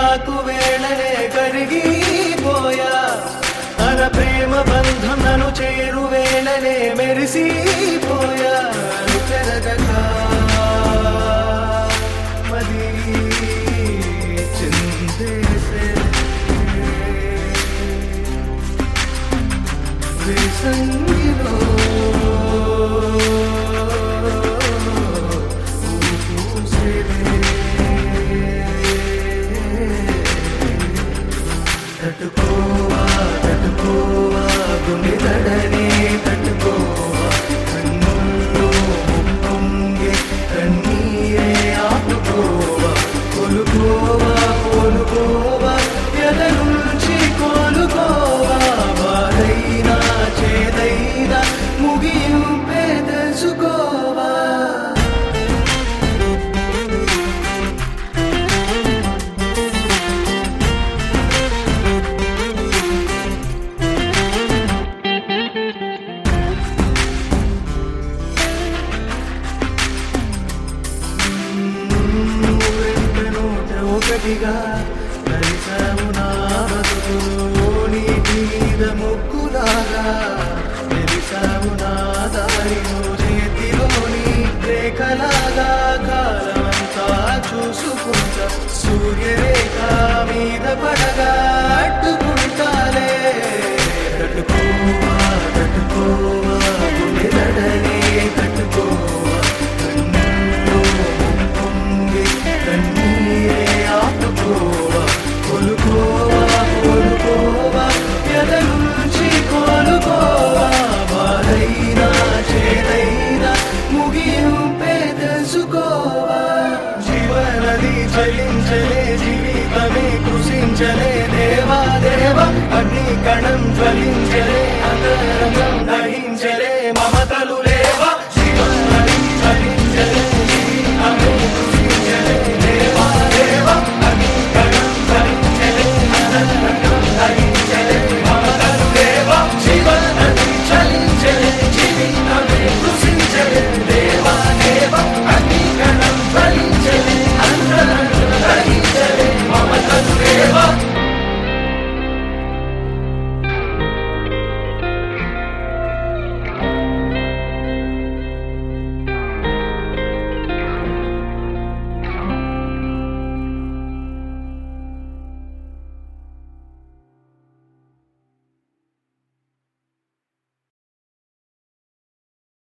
నాకు వేళనే కరిగిపోయా తన ప్రేమ బంధం నన్ను చేరు వేళనే మెరిసిపోయా చెరగగా మది చిందేసే సంగిలో తట్టుకోవా తట్టుకోవా గుండె దడనే తట్టుకోవా కన్నుల్లో పొంగే కన్నీరే ఆపుకోవా కోలుకోవా కోలుకోవా ఎద నుంచి కోలుకోవా బాధైనా చేదైనా ముగింపే తెలుసుకోవా ఒకటిగా కలిసాము నా బతుకులో నీటి మీద ముక్కులాగా తెలిసాము నా దారిలో చేతిలోని రేఖలాగా కాలమంతా చూసుకుంటా సూర్యరేఖ మీద పడగా అడ్డుకుంటాలే తట్టుకోవా తట్టుకోవా గుండె దడనే తట్టుకోవా కన్నుల్లో పొంగే కన్నీరే ఆపుకోవా కోలుకోవా కోలుకోవా ఎద నుంచి కోలుకోవా బాధైనా చేదైనా ముగింపే తెలుసుకోవా జీవనది చలించలే జీవితమే కృషించలే దేవా దేవా అగ్ని కణం జ్వలించ